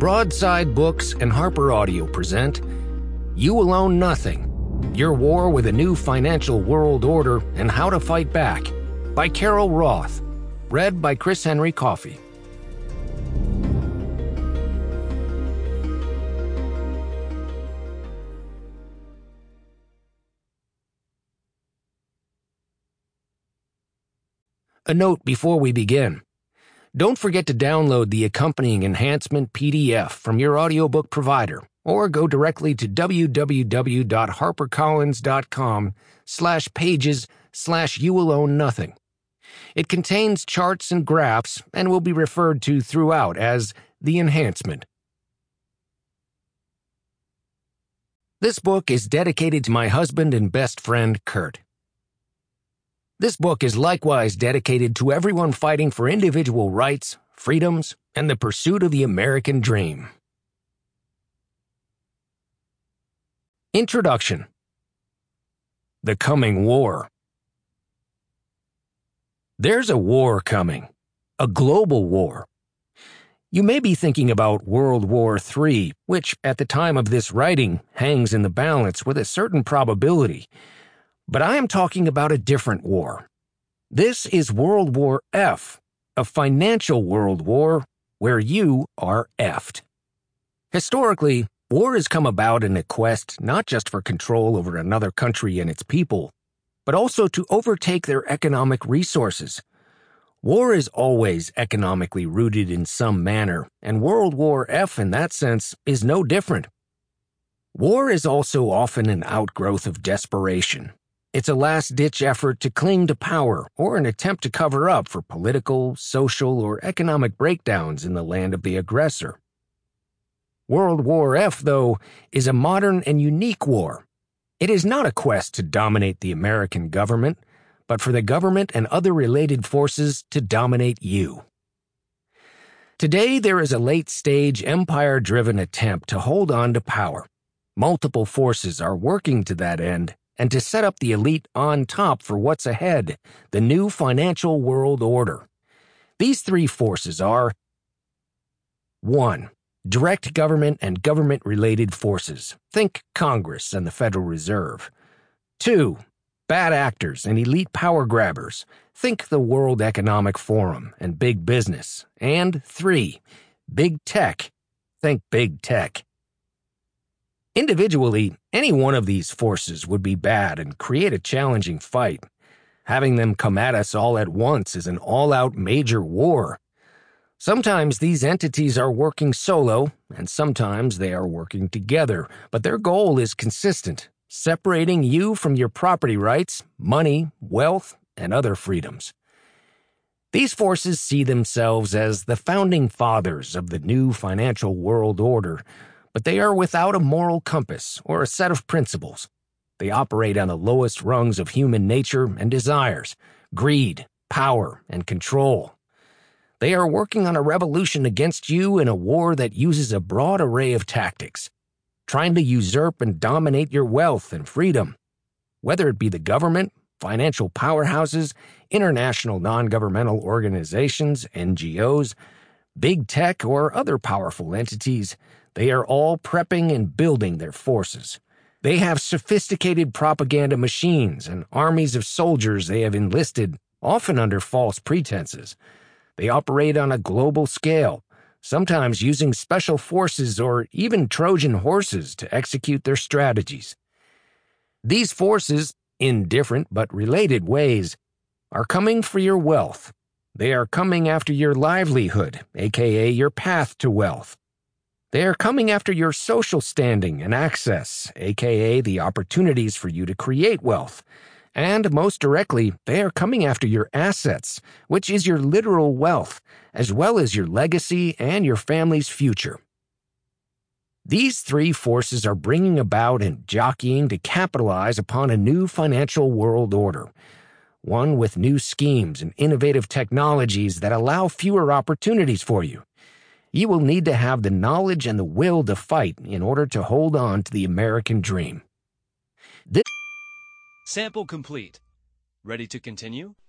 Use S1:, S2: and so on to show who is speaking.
S1: Broadside Books and Harper Audio present You Will Own Nothing, Your War with a New Financial World Order and How to Fight Back by Carol Roth, read by Chris Henry Coffey. A note before we begin. Don't forget to download the accompanying enhancement PDF from your audiobook provider, or go directly to www.harpercollins.com/pages/you-will-own-nothing. It contains charts and graphs and will be referred to throughout as the enhancement. This book is dedicated to my husband and best friend, Kurt. This book is likewise dedicated to everyone fighting for individual rights, freedoms, and the pursuit of the American dream. Introduction. The Coming War. There's a war coming, a global war. You may be thinking about World War III, which at the time of this writing hangs in the balance with a certain probability. But I am talking about a different war. This is World War F, a financial world war where you are effed. Historically, war has come about in a quest not just for control over another country and its people, but also to overtake their economic resources. War is always economically rooted in some manner, and World War F in that sense is no different. War is also often an outgrowth of desperation. It's a last-ditch effort to cling to power or an attempt to cover up for political, social, or economic breakdowns in the land of the aggressor. World War F, though, is a modern and unique war. It is not a quest to dominate the American government, but for the government and other related forces to dominate you. Today, there is a late-stage, empire-driven attempt to hold on to power. Multiple forces are working to that end, and to set up the elite on top for what's ahead, the new financial world order. These three forces are 1. Direct government and government-related forces. Think Congress and the Federal Reserve. 2. Bad actors and elite power grabbers. Think the World Economic Forum and big business. And 3. Big tech. Think big tech. Individually, any one of these forces would be bad and create a challenging fight. Having them come at us all at once is an all-out major war. Sometimes these entities are working solo, and sometimes they are working together, but their goal is consistent, separating you from your property rights, money, wealth, and other freedoms. These forces see themselves as the founding fathers of the new financial world order, but they are without a moral compass or a set of principles. They operate on the lowest rungs of human nature and desires, greed, power, and control. They are working on a revolution against you in a war that uses a broad array of tactics, trying to usurp and dominate your wealth and freedom. Whether it be the government, financial powerhouses, international non-governmental organizations, NGOs, big tech, or other powerful entities, they are all prepping and building their forces. They have sophisticated propaganda machines and armies of soldiers they have enlisted, often under false pretenses. They operate on a global scale, sometimes using special forces or even Trojan horses to execute their strategies. These forces, in different but related ways, are coming for your wealth. They are coming after your livelihood, aka your path to wealth. They are coming after your social standing and access, aka the opportunities for you to create wealth. And most directly, they are coming after your assets, which is your literal wealth, as well as your legacy and your family's future. These three forces are bringing about and jockeying to capitalize upon a new financial world order, one with new schemes and innovative technologies that allow fewer opportunities for you. You will need to have the knowledge and the will to fight in order to hold on to the American dream.
S2: Sample complete. Ready to continue?